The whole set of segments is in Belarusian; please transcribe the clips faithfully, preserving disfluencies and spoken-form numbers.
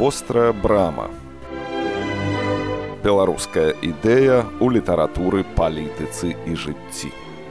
Вострая брама. Беларуская ідэя ў літаратуры, палітыцы і жыцці.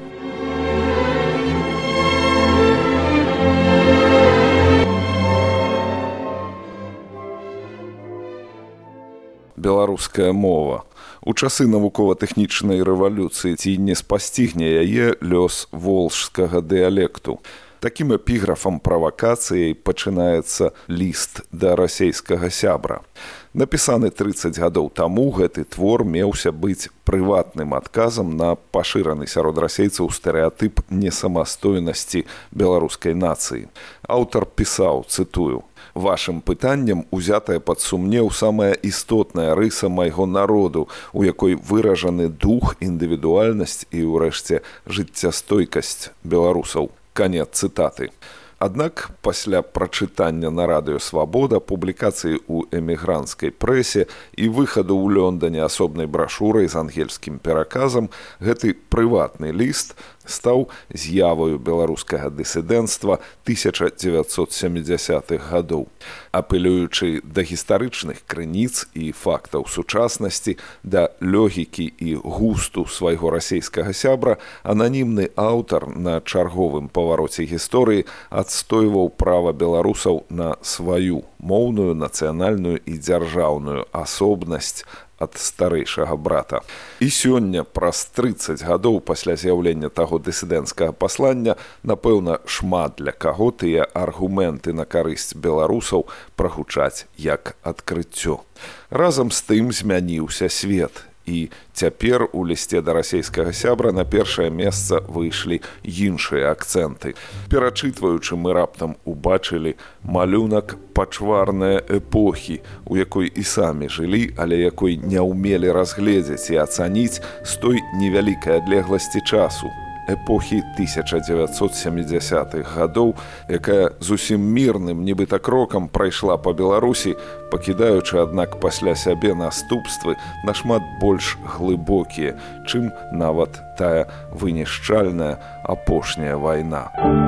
Беларуская мова. У часы навукова-тэхнічнай рэвалюцыі ці не спасцігне яе лёс волжскага дыялекту. Такім эпіграфам правакацыяй пачынаецца ліст да расейскага сябра. Напісаны трыццаць гадоў таму, гэты твор меўся быць прыватным адказам на пашыраны сярод расейцаў стэрэатып несамастойнасці беларускай нацыі. Аўтар пісаў, цытую: «Вашым пытаннем узятая пад сумнеў самая істотная рыса майго народу, у якой выражаны дух, індывідуальнасць і, ўрэшце, жыццястойкасць беларусаў». Канец цытаты. Аднак пасля прачытання на радыё «Свабода», публікацыі ў эмігранцкай прэсе і выхаду ў Лондане асобнай брашурай з ангельскім пераказам, гэты прыватны ліст стаў з'яваю беларускага дысідэнцтва тысяча дзевяцьсот сямідзясятых гадоў. Апелюючы да гістарычных крыніц і фактаў сучаснасці, да логікі і густу свайго расейскага сябра, ананімны аўтар на чарговым павароце гісторыі адстойваў права беларусаў на сваю моўную, нацыянальную і дзяржаўную асобнасць ад старэйшага брата. І сёння, праз трыццаць гадоў пасля з'яўлення таго дысідэнцкага паслання, напэўна, шмат для каго тыя аргументы на карысць беларусаў прагучаць як адкрыццё. Разам з тым змяніўся свет. І цяпер у лісце да расейскага сябра на першае месца выйшлі іншыя акцэнты. Перачытваючы, мы раптам убачылі малюнак пачварнай эпохі, у якой і самі жылі, але якой не ўмелі разгледзець і ацаніць з той невялікай адлегласці часу. Эпохі тысяча дзевяцьсот сямідзясятых гадоў, якая зусім мірным, нібыта крокам прайшла па Беларусі, пакідаючы, аднак, пасля сябе наступствы нашмат больш глыбокія, чым нават тая вынішчальная апошняя вайна.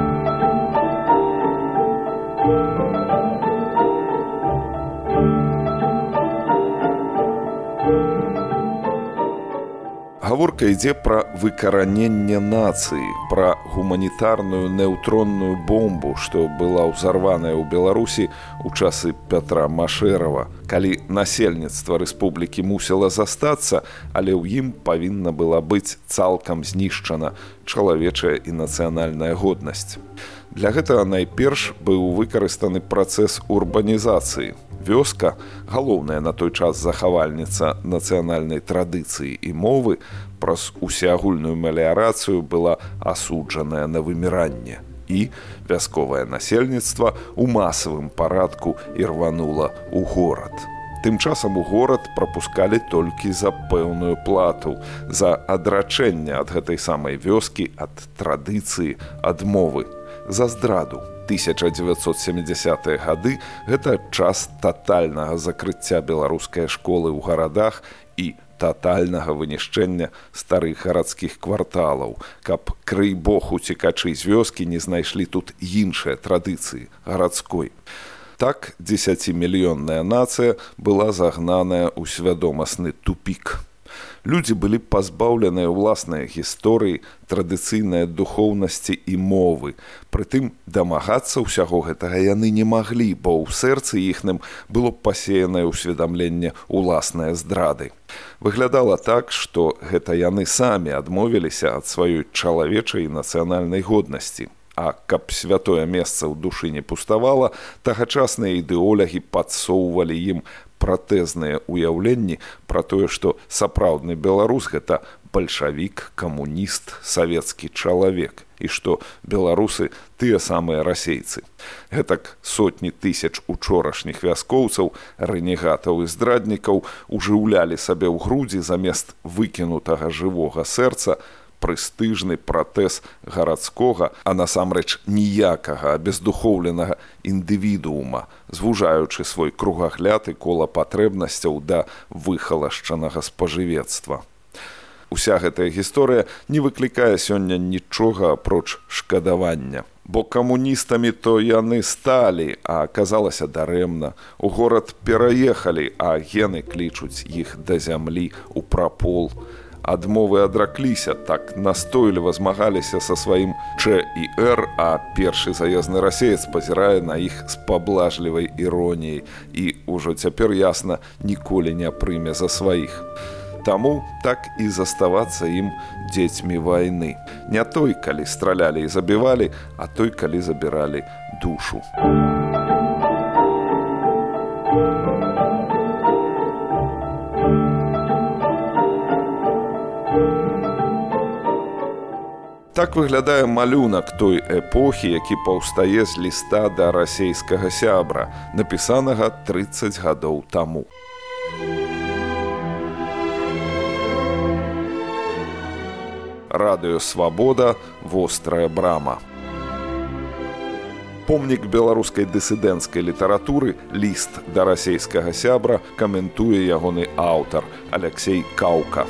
Гаворка ідзе пра выкараненне нацыі, пра гуманітарную неўтронную бомбу, што была ўзарваная ў Беларусі ў часы Пятра Машэрава, калі насельніцтва рэспублікі мусіла застацца, але ў ім павінна была быць цалкам знішчана чалавечая і нацыянальная годнасць. Для гэтага найперш быў выкарыстаны працэс урбанізацыі. Вёска, галоўная на той час захавальніца нацыянальнай традыцыі і мовы, праз усеагульную меліярацыю была асуджаная на выміранне. І вясковае насельніцтва ў масавым парадку ірванула ў горад. Тым часам у горад прапускалі толькі за пэўную плату, за адрачэнне ад гэтай самай вёскі, ад традыцыі, ад мовы, за здраду. тысяча дзевяцьсот сямідзясятыя гады – гэта час татальнага закрыцця беларускай школы ў гарадах і татальнага вынішчэння старых гарадскіх кварталаў, каб, крый бог, уцекачы з вёскі не знайшлі тут іншыя традыцыі гарадской. Так дзесяцімільённая нацыя была загнаная ў свядомасны тупік. Людзі былі пазбаўленыя ўласнай гісторыі, традыцыйнай духоўнасці і мовы. Прытым дамагацца ўсяго гэтага яны не маглі, бо ў сэрцы іхным было пасеянае ўсведамленне ўласнае здрады. Выглядала так, што гэта яны самі адмовіліся ад сваёй чалавечай і нацыянальнай годнасці. А каб святое месца ў душы не пуставала, тагачасныя ідэолягі падсоўвалі ім пратэзныя ўяўленні пра тое, што сапраўдны беларус – гэта бальшавік, камуніст, савецкі чалавек, і што беларусы – тыя самыя расейцы. Гэтак сотні тысяч учорашніх вяскоўцаў, рэнегатаў і здраднікаў ужыўлялі сабе ў грудзі замест выкінутага жывога сэрца прэстыжны пратэз гарадскога, а насамрэч ніякага абездухоўленага індывідуума, звужаючы свой кругагляд і кола патрэбнасцяў да выхалашчанага спажывецтва. Уся гэтая гісторыя не выклікае сёння нічога апроч шкадавання. Бо камуністамі то яны сталі, а аказалася дарэмна. У горад пераехалі, а гены клічуць іх да зямлі ў прапол. Адмовы адракліся, так настойліва змагаліся са сваім Ч і Р, а першы заездны расеец пазірае на іх з паблажлівай іроніяй і ўжо цяпер ясна ніколі не прыме за сваіх. Таму так і заставацца ім дзецьмі вайны. Не той, калі стралялі і забівалі, а той, калі забіралі душу. Так выглядае малюнак той эпохі, які паўстае з ліста да расейскага сябра, напісанага трыццаць гадоў таму. Радыё «Свабода», вострая брама. Помнік беларускай дысідэнцкай літаратуры «Ліст да расейскага сябра» каментуе ягоны аўтар Алексей Каўка.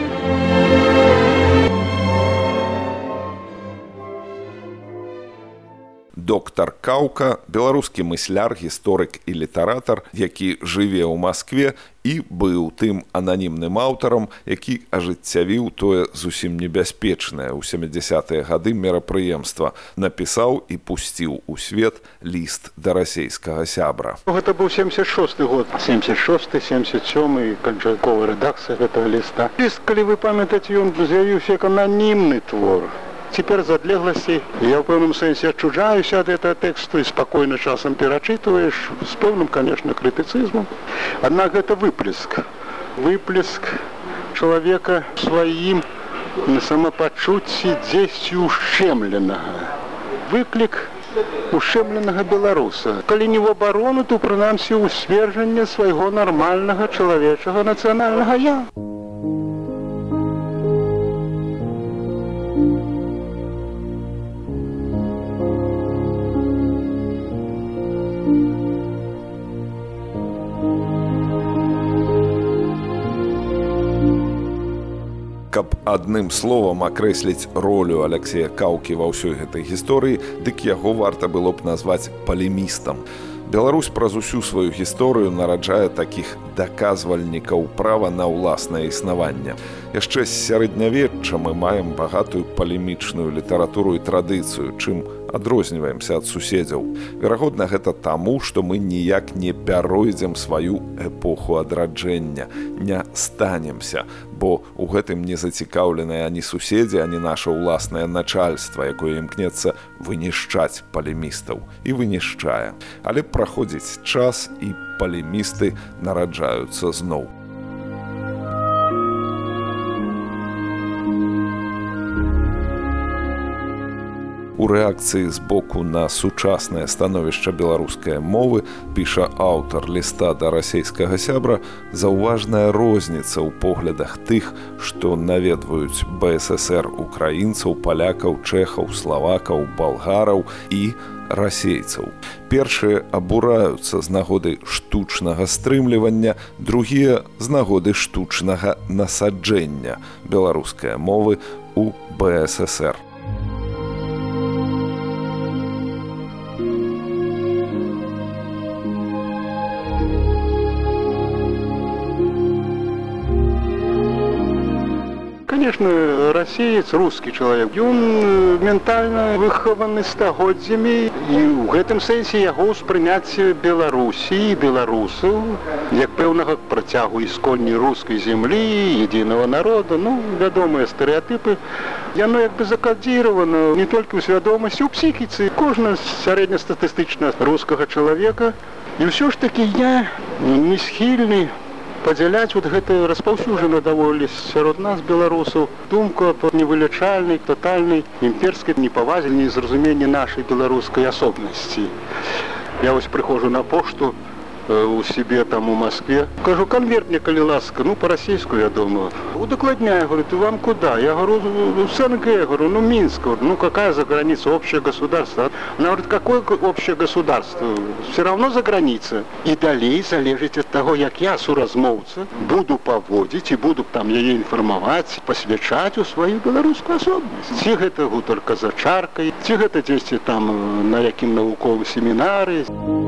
Доктар Каўка – беларускі мысляр, гісторык і літаратар, які жыве ў Маскве і быў тым ананімным аўтарам, які ажыццявіў тое зусім небяспечнае ў сямідзясятыя гады мерапрыемства, напісаў і пусціў у свет ліст да расейскага сябра. Гэта быў семьдесят шосты год, семьдесят шосты семьдесят сёмы, канчатковая рэдакцыя гэтага ліста. Ліст, калі вы памятаеце, ён з'явіўся як ананімны твор. Цяпер з адлегласці я ў пэўным сэнсе адчужаюся ад гэтага тэксту і спакойна часам перачытваеш, з пэўным, конечно, крытыцызмам. Аднак гэта выплеск. Выплеск чалавека сваім на самапачуцці дзесьці ушчэмленага. Выклік ушчэмленага беларуса. Калі не ў абарону, то прынамсі ў сцверджанне свайго нармальнага чалавечага нацыянальнага я. Каб адным словам акрэсліць ролю Алексея Каўкі ва ўсёй гэтай гісторыі, дык яго варта было б назваць палемістам. Беларусь праз усю сваю гісторыю нараджае такіх даказвальнікаў права на ўласнае існаванне. Яшчэ з сярэднявечча мы маем багатую палемічную літаратуру і традыцыю, чым адрозніваемся ад суседзяў. Верагодна, гэта таму, што мы ніяк не пяройдзем сваю эпоху адраджэння, не станемся, бо ў гэтым не зацікаўленыя ані суседзі, ані наша ўласнае начальства, якое імкнецца вынішчаць палемістаў і вынішчае. Але праходзіць час, і палемісты нараджаюцца зноў. У рэакцыі з боку на сучаснае становішча беларускай мовы, піша аўтар ліста да расейскага сябра, заўважная розніца ў поглядах тых, што наведваюць Бэ Эс Эс Эр украінцаў, палякаў, чэхаў, славакаў, балгараў і расейцаў. Першыя абураюцца з нагоды штучнага стрымлівання, другія з нагоды штучнага насаджэння беларускай мовы ў Бэ Эс Эс Эр. Конечно, расеец, русский человек, он ментально выхованы стагоддзямі, і ў гэтым сэнсе яго ўспрыняцце Беларусі і беларусаў як пэўнага працягу ісконнай рускай землі, единого народа, ну, вядомыя стэрэатыпы, яно як бы закадзіравана не толькі ў свядомасці, у псіхіцы кожна сярэднестатыстычна рускага чалавека. І ўсё ж такі я не схільны падзяляць вот гэта распаўсюджана даволі сярод нас, беларусаў, думку аб невылічальнай, тотальнай імперскай непавазе, незразуменні нашай беларускай асобнасці. Я вось прыходжу на пошту, э, у себе там у Москве. Кажу, конверт мне, коли ласка, ну, по-российски, я думаю. Удокладняю, говорит, вам куда? Я говорю, в СНГ, я говорю, ну, Минск. Говорю, ну, какая за граница, общее государство? Она говорит, какое общее государство? Все равно за границей. И далее залежить от того, як я, суразмовца, буду поводить и буду там ее информовать, посвящать у свою белорусскую особенность. Ці гэта гутарка за чаркой, ці гэта дзесьці там на якім навуковым семінары.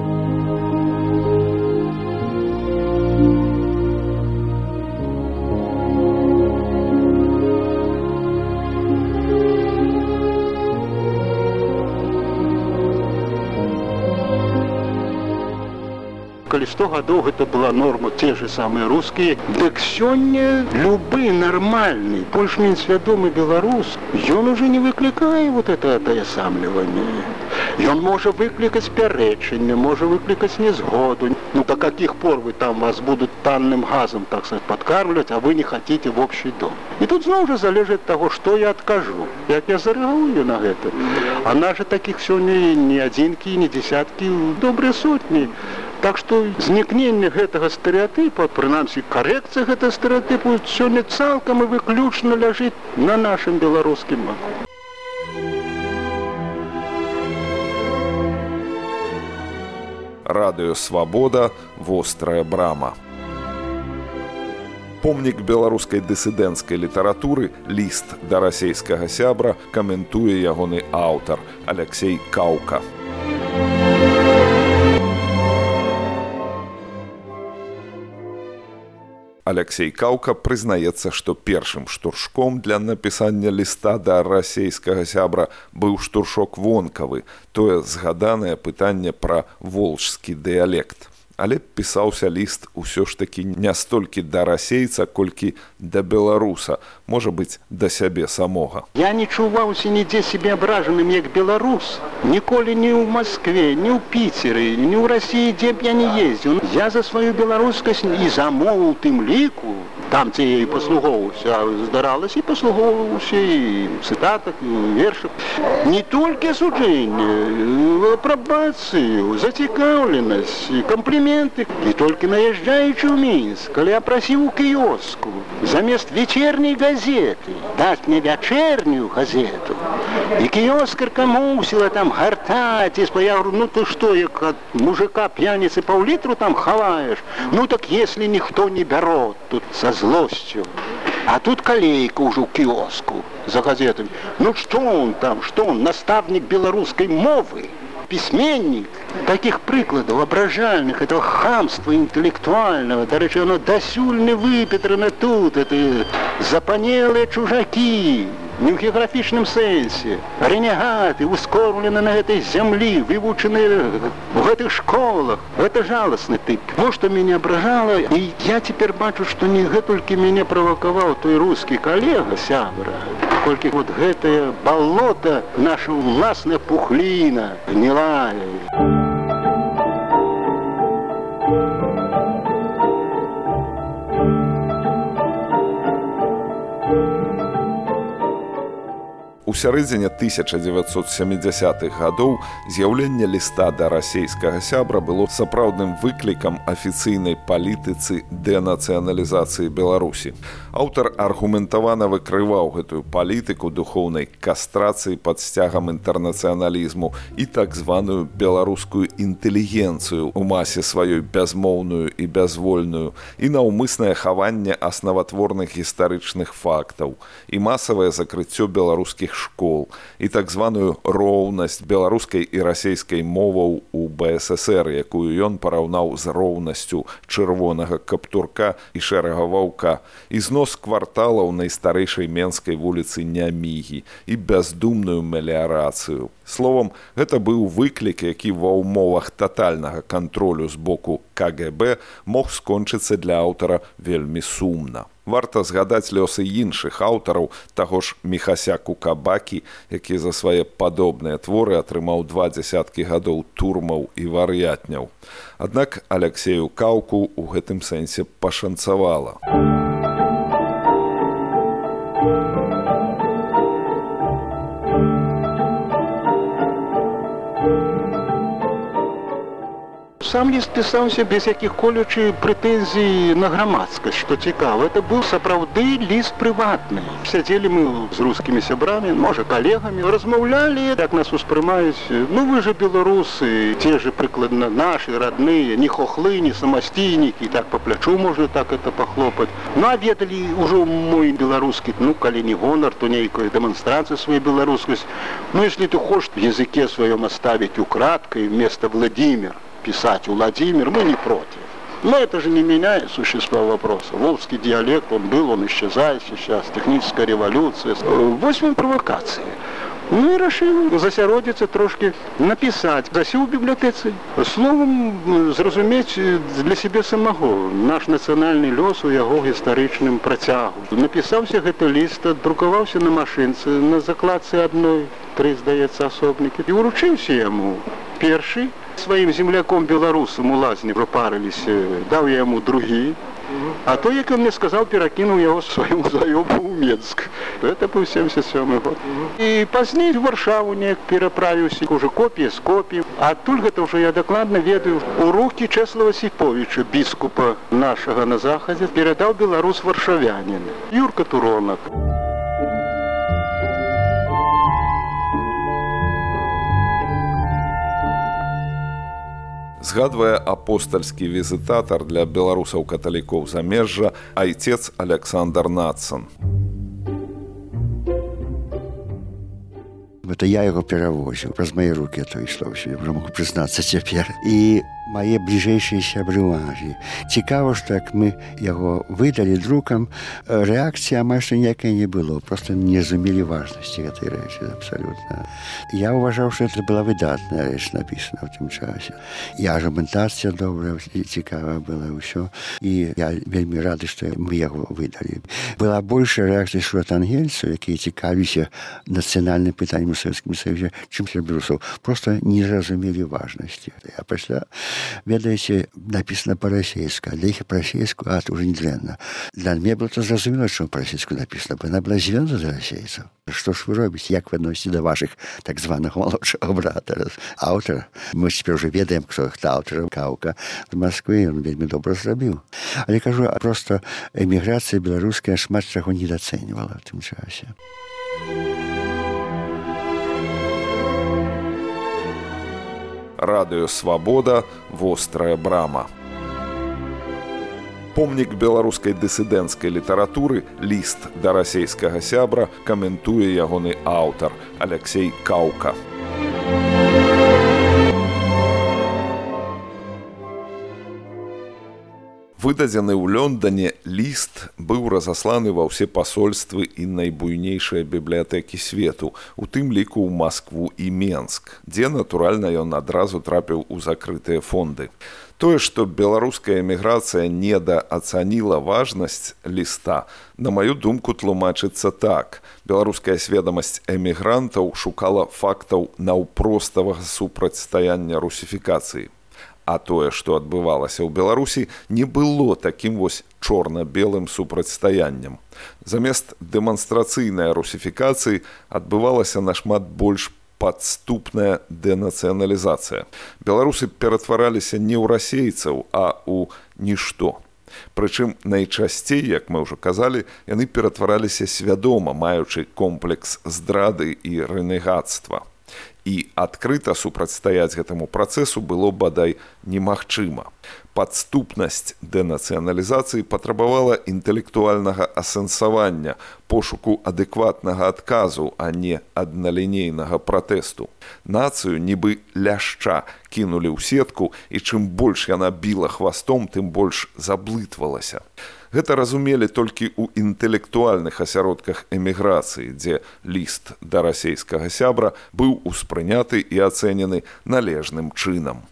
Калі сто гадоў гэта была норма, те же самыя рускія, дык сёння любы нармальны, больш-менш свядомы беларус, ён уже не выклікае вот это атаясамліванне. Ён можа выклікаць пярэчанне, можа выклікаць незгоду. Ну, до каких пор вы там вас будут танным газом, так сказать, подкармливать, а вы не хотите в общий дом. И тут зноў жа залежыць ад таго, што я адкажу, як я зарэагую на гэта. А нас же таких сёння не адзінкі, не десяткі, добрыя сотні. Так што знікненне гэтага стэрэатыпа, прынамсі карэкцыя гэтага стэрэатыпу, сёння цалкам і выключна ляжыць на нашым беларускім баку. Радыё «Свабода», вострая брама. Помнік беларускай дысідэнцкай літаратуры, ліст да расейскага сябра, каментуе ягоны аўтар Алексей Каўка. Алексей Каўка прызнаецца, што першым штуршком для напісання ліста да расейскага сябра быў штуршок вонкавы, тое згаданае пытанне пра волжскі дыялект. Але пісаўся ліст усё ж такі не столькі да расейца, колькі да беларуса, можа быць, да сябе самога. Я не чуваўся нідзе себе абражаным як беларус. Ніколі ні ў Маскве, ні ў Піцеры, ні ў Расіі, дзе б я не ездзіў. Я за сваю беларускасць і за мову ў тым ліку, там, дзе я і паслугоўваўся, здаралася і паслугоўваўся і ў цытатах, і ў вершах. Не толькі асуджэнне, апрабацыю, зацікаўленасць, кампліменты. І толькі наязджаючы ў Мінск, калі я прасіў у кіёску замест вечерняй газеты даць мне вячэрнюю газету, і кіёскарка мусіла там гартаць, і я говорю, ну ты што, як ад мужика п'яніцы паўлітру там хаваеш? Ну так если ніхто не бярот тут са злосцю. А тут калейка ўжо ў кіоску за газетамі. Ну што он там, што он, наставнік беларускай мовы? Письменник. Таких прикладов ображальных, этого хамства интеллектуального, до речи, оно досюль не выпетрено тут, это запанелые чужаки, не в географічным сэнсе, ренегаты, ускормлены на этой земле, вывучены в этих школах. Это жалостный тип. Вот что меня ображало, и я теперь бачу, что не только меня провоковал той русский коллега, сябра, колькі вот гэтае болото, наша власная пухлина, гнилая. У сярэдзіне тысяча дзевяцьсот сямідзясятых гадоў з'яўленне ліста да расейскага сябра было сапраўдным выклікам афіцыйнай палітыцы дэнацыяналізацыі Беларусі. Аўтар аргументавана выкрываў гэтую палітыку духоўнай кастрацыі пад сцягам інтэрнацыяналізму і так званую беларускую інтэлігенцыю у масе сваёй бязмоўную і бязвольную, і наўмыснае хаванне аснаватворных гістарычных фактаў, і масавае закрыццё беларускіх школ, і так званую роўнасць беларускай і расейскай моваў у бэ эс эсэр, якую ён параўнаў з роўнасцю чырвонага каптурка і шэрага ваўка, і знос кварталаў найстарэйшай менскай вуліцы Нямігі і бяздумную меліярацыю. Словом, гэта быў выклік, які ва ўмовах татальнага кантролю з боку ка гэ бэ мог скончыцца для аўтара вельмі сумна. Варта згадаць лёсы іншых аўтараў, таго ж Міхася Кукабакі, які за свае падобныя творы атрымаў два дзясяткі гадоў турмаў і вар'ятняў. Аднак Алексею Каўку ў гэтым сэнсе пашанцавала. В сам ліст пісаўся без якіх-колючы прэтэнзій на грамадскасць, што цікава. Это быў сапраўды ліст прыватны. Сядзелі мы з рускімі сябрамі, можа, калегамі, размаўлялі, як нас успрымаюць. Ну, вы же беларусы, те же прыкладна наши, родные, не хохлы, не самастійнікі, так по плячу можна так это похлопаць. Ну, а ведалі ўжо мой беларускі, ну, калі не гонар, то нейкая дэманстрацыя сваёй беларускасць. Ну, если ты хочешь в языке своем оставить украдкой вместо Владимир, писать Владимир, мы не против. Но это же не меняет существа вопроса. Волжский диалект, он был, он исчезает сейчас, техническая революция. Восьмой провокации. Ну и решил засяродиться трошки, написать, засеў у бібліятэцы. Словом, зразумець для себе самого наш нацыянальны лёс у яго гістарычным працягу. Напісаўся гэты ліст, друкаваўся на машынцы, на закладцы адной, тры, здаецца, асобнікі. І уручыўся яму першы. Сваім земляком беларусам у лазні прапарыліся, даў я яму другі. А то, як он мне сказал, перакінуў яго свайму заёбу ў Менск. Это быў семьдесят седьмой год. І пазней в Варшаву неяк пераправіўся, уже копія з копій. А адтуль гэта ўжо я дакладна ведаю. У рукі Чэслава Сіповіча, біскупа нашага на захадзе, перадаў беларус варшавянін. Юрка Туронак. Згадвае апостальскі візітатар для беларусаў-каталікоў замежжа айцец Александр Нацан. Это я яго перавозіў. Праз мае рукі то ішло ўсё, я ўжо магу прызнацца цяпер. І мае бліжэйшыя сябры ў Англіі. Цікава, што як мы яго выдалі друкам, рэакцыі амаль што ніякай не было. Проста не разумелі важнасці гэтай рэчы абсалютна. Я ўважаў, што гэта была выдатная рэч напісана ў тым часе. І аргументацыя добрая, цікавая была ўсё. І я вельмі рады, што мы яго выдалі. Была большая рэакцыя сярод ангельцаў, якія цікавіліся нацыянальным пытаннем у Савецкім Саюзе, чым беларусаў. Проста не разумелі важнасці. А пасля, ведаеце, написано по-расейску, а для іх по-расейску, а это уже не дрэнна. Для мяне было то зразумела, што по-расейску написано, бо яна была зелена за расейцаў. Што ж вы робіце, як вы адносіце да вашых так званых малодшага брата? Аўтар, мы цяпер уже ведаем, хто іх аўтар, Каўка з Масквы, ён вельмі добра зрабіў. Але кажу, проста эміграцыя беларуская шмат чаго недацэньвала в тым часе. Радыё Свабода, вострая брама. Помнік беларускай дысідэнцкай літаратуры, ліст да расейскага сябра, каментуе ягоны аўтар Алексей Каўка. Выдадзены ў Лондане ліст быў разасланы ва ўсе пасольствы і найбуйнейшыя бібліятэкі свету, у тым ліку ў Маскву і Менск, дзе, натуральна, ён адразу трапіў у закрытыя фонды. Тое, што беларуская эміграцыя недаацаніла важнасць ліста, на маю думку, тлумачыцца так. Беларуская сведамасць эмігрантаў шукала фактаў наўпроставага супрацьстаяння русіфікацыі. А тое, што адбывалася ў Беларусі, не было такім вось чорна-белым супрацьстаяннем. Замест дэманстрацыйнай русіфікацыі адбывалася нашмат больш падступная дэнацыяналізацыя. Беларусы ператвараліся не ў расейцаў, а ў нішто. Прычым найчасцей, як мы ўжо казалі, яны ператвараліся свядома, маючы комплекс здрады і рэнегацтва. І адкрыта супрацьстаяць гэтаму працэсу было бадай немагчыма. Падступнасць дэнацыяналізацыі патрабавала інтэлектуальнага асэнсавання, пошуку адэкватнага адказу, а не адналінейнага пратэсту. Нацыю нібы ляшча кінулі ў сетку, і чым больш яна біла хвастом, тым больш заблытвалася. Гэта разумелі толькі ў інтэлектуальных асяродках эміграцыі, дзе ліст да расейскага сябра быў успрыняты і ацэнены належным чынам.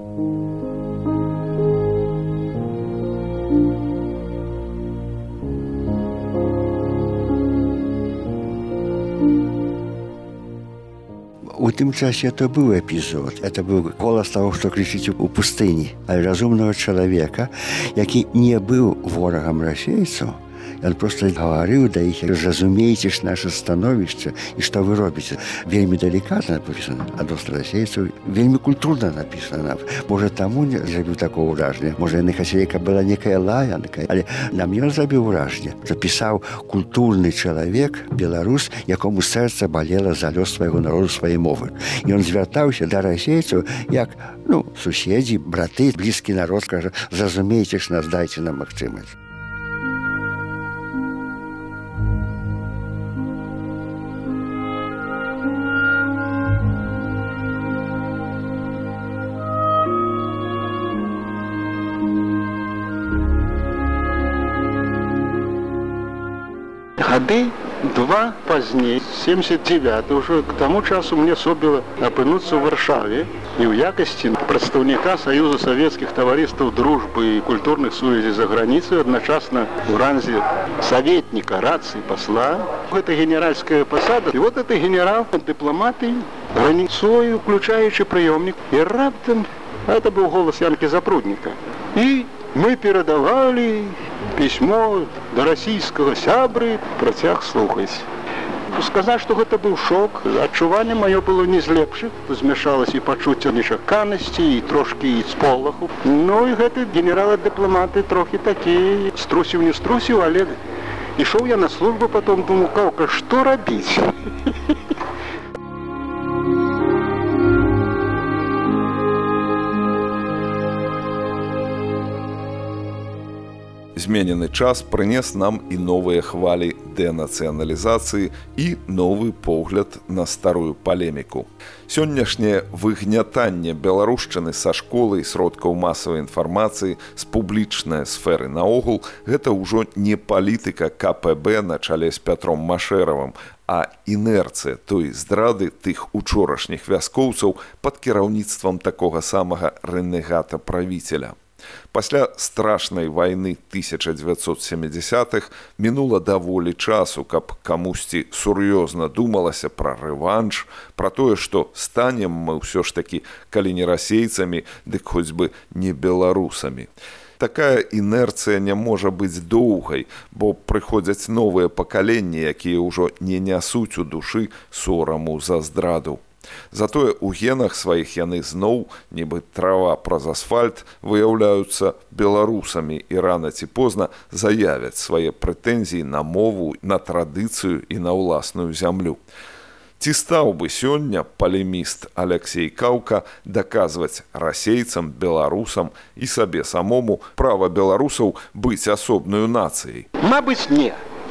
У тым часе это быў эпізод. Это быў голас таго, што крычыць у пустыні. Але разумнага чалавека, які не быў ворагам расейцаў, Ён проста гаварыў да іх: разумееце ж наше становішча і што вы робіце. Вельмі далікатна напісана адносна расейцаў, вельмі культурна напісана. Можа, таму не зрабіў такого ўражання. Можа, яны хацелі, каб была некая лаянка, але на мне зрабіў ўражанне. Запісаў культурны чалавек, беларус, якому сэрца балела за лёс свайго народу, сваёй мовы. І ён звяртаўся да расейцаў як, ну, суседзі, браты, блізкі народ, кажа: зразумейце ж нас, дайце нам магчымасць. Гады два пазней, семьдесят девятый, уже к тому часу мне собіло апынуцца ў Варшаве і ў якасці прадстаўніка Саюза савецкіх таварыстваў дружбы і культурных сувязей за граніцай, адначасна ў ранзе саветніка, рацыі, пасла. Гэта генеральская пасада. І вот это генерал, дыпламаты, граніцою, включаючы прыёмнік. І раптам, это быў голас Янкі Запрудніка. І мы перадавалі пісьмо да расійскага сябры, працяг слухайся. Сказаць, што гэта быў шок, адчуванне маё было не з лепшых, змяшалася і пачуцце нечаканасці, і трошкі і сполаху. Ну і гэты генерал-дыпламаты трохі такі струсіў, не струсіў, але ішоў я на службу, потом думаю: каўка, што рабіць? Зменены час прынес нам і новыя хвалі дэнацыяналізацыі і новы погляд на старую палеміку. Сённяшняе выгнятанне беларушчыны са школы і сродкаў масавай інфармацыі з публічнай сферы наогул – гэта ўжо не палітыка ка пэ бэ на чале з Пятром Машэравым, а інерцыя той здрады тых учорашніх вяскоўцаў пад кіраўніцтвам такога самага рэнегата-правіцеля. Пасля страшнай вайны тысяча дзевяцьсот сямідзясятых мінула даволі часу, каб камусьці сур'ёзна думалася пра рэванш, пра тое, што станем мы ўсё ж такі, калі не расейцамі, дык хоць бы не беларусамі. Такая інерцыя не можа быць доўгай, бо прыходзяць новыя пакаленні, якія ўжо не нясуць у душы сораму за здраду. Затое ў генах сваіх яны зноў, нібы трава праз асфальт, выяўляюцца беларусамі і рана ці позна заявяць свае прэтэнзіі на мову, на традыцыю і на ўласную зямлю. Ці стаў бы сёння палеміст Аляксей Каўка даказваць расейцам, беларусам і сабе самому права беларусаў быць асобнаю нацыяй? Мабыць, не.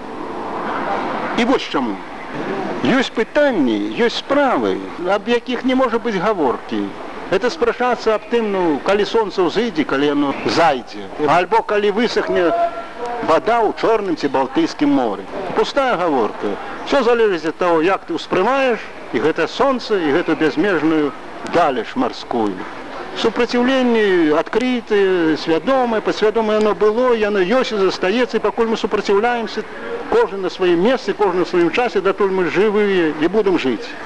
І вось чаму. Ёсць пытанні, ёсць справы, аб якіх не можа быць гаворкі. Это спрачацца аб тым, ну, калі сонца ўзыдзе, калі яно зайдзе, альбо калі высохне вода ў Чорным ці Балтыйскім моры. Пустая гаворка. Все залежыць ад таго, як ты ўспрымаеш і гэта сонца, і гэту бязмежную далеч марскую. Супраціўленне адкрытае, свядомае, падсвядомае яно было, яно ёсць і застаецца, і пакуль мы супраціўляемся, кожны на сваім месцы, кожны на сваім часе, датуль мы жывыя і будем жыць.